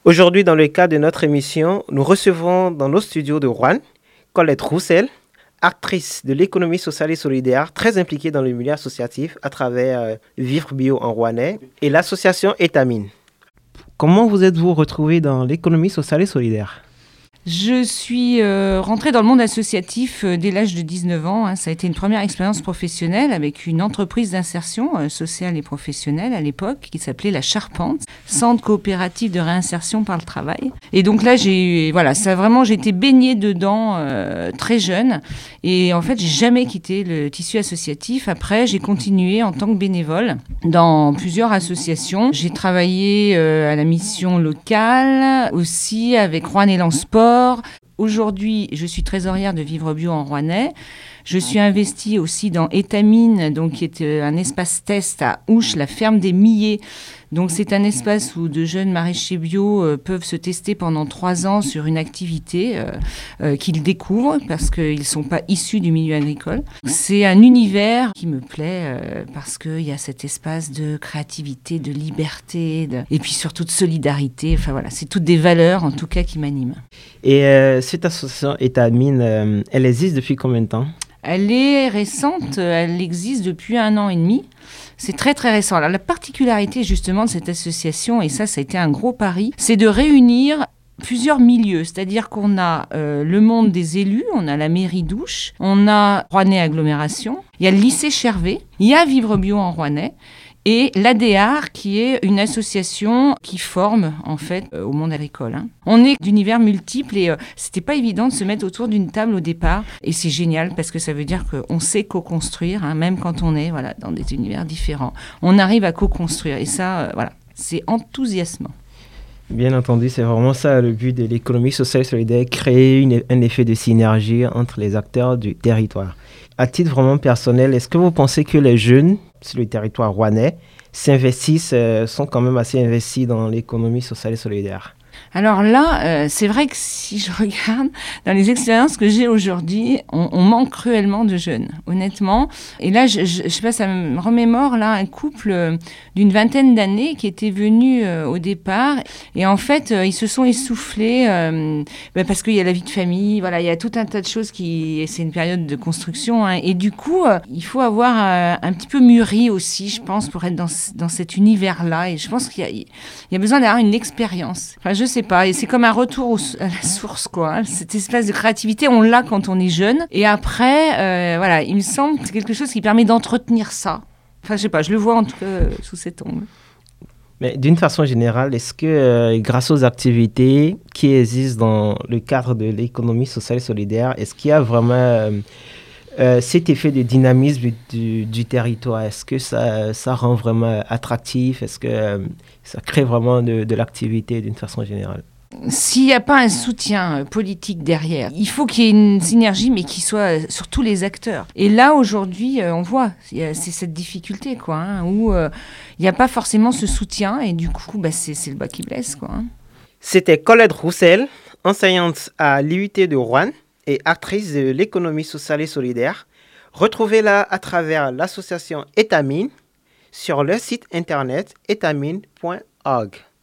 Aujourd'hui, dans le cadre de notre émission, nous recevons dans nos studios de Roanne Colette Roussel, actrice de l'économie sociale et solidaire, très impliquée dans le milieu associatif à travers Vivre Bio en Rouennais et l'association Étamine. Comment vous êtes-vous retrouvée dans l'économie sociale et solidaire ? Je suis rentrée dans le monde associatif dès l'âge de 19 ans. Ça a été une première expérience professionnelle avec une entreprise d'insertion sociale et professionnelle à l'époque qui s'appelait La Charpente, centre coopératif de réinsertion par le travail. Et donc là, j'ai été baignée dedans très jeune. Et en fait, j'ai jamais quitté le tissu associatif. Après, j'ai continué en tant que bénévole dans plusieurs associations. J'ai travaillé à la mission locale, aussi avec Roanne Élan Sport. Aujourd'hui, je suis trésorière de Vivre Bio en Rouennais. Je suis investie aussi dans Étamine, donc qui est un espace test à Ouche, la ferme des Millets. Donc c'est un espace où de jeunes maraîchers bio peuvent se tester pendant 3 ans sur une activité qu'ils découvrent parce qu'ils ne sont pas issus du milieu agricole. C'est un univers qui me plaît parce qu'il y a cet espace de créativité, de liberté et puis surtout de solidarité. Enfin voilà, c'est toutes des valeurs en tout cas qui m'animent. Et cette association Étamine, elle existe depuis combien de temps ? Elle est récente, elle existe depuis 1 an et demi. C'est très très récent. Alors, la particularité justement de cette association, et ça a été un gros pari, c'est de réunir plusieurs milieux. C'est-à-dire qu'on a le monde des élus, on a la mairie d'Ouche, on a Rouennais Agglomération, il y a le lycée Chervé, il y a Vivre Bio en Rouennais, et l'ADR, qui est une association qui forme, en fait, au monde agricole. On est d'univers multiples et c'était pas évident de se mettre autour d'une table au départ. Et c'est génial parce que ça veut dire qu'on sait co-construire, même quand on est dans des univers différents. On arrive à co-construire et ça, c'est enthousiasmant. Bien entendu, c'est vraiment ça le but de l'économie sociale et solidaire, créer un effet de synergie entre les acteurs du territoire. À titre vraiment personnel, est-ce que vous pensez que les jeunes sur le territoire rouennais sont quand même assez investis dans l'économie sociale et solidaire ? Alors là, c'est vrai que si je regarde dans les expériences que j'ai aujourd'hui, on manque cruellement de jeunes, honnêtement. Et là, je sais pas, ça me remémore là un couple d'une 20aine d'années qui était venu au départ. Et en fait, ils se sont essoufflés parce qu'il y a la vie de famille, il y a tout un tas de choses c'est une période de construction. Et du coup, il faut avoir un petit peu mûri aussi, je pense, pour être dans cet univers-là. Et je pense qu'il y a besoin d'avoir une expérience. Enfin, je sais pas, et c'est comme un retour à la source, quoi. Cet espace de créativité, on l'a quand on est jeune. Et après, il me semble que c'est quelque chose qui permet d'entretenir ça. Enfin, je sais pas, je le vois en tout cas sous cet angle. Mais d'une façon générale, est-ce que grâce aux activités qui existent dans le cadre de l'économie sociale et solidaire, est-ce qu'il y a vraiment cet effet de dynamisme du territoire? Est-ce que ça rend vraiment attractif? Est-ce que ça crée vraiment de l'activité d'une façon générale? S'il n'y a pas un soutien politique derrière, il faut qu'il y ait une synergie, mais qui soit sur tous les acteurs. Et là, aujourd'hui, on voit, c'est cette difficulté, où il n'y a pas forcément ce soutien, et du coup, c'est le bas qui blesse, quoi. C'était Colette Roussel, enseignante à l'IUT de Roanne et actrice de l'économie sociale et solidaire. Retrouvez-la à travers l'association Étamine sur le site internet étamine.org.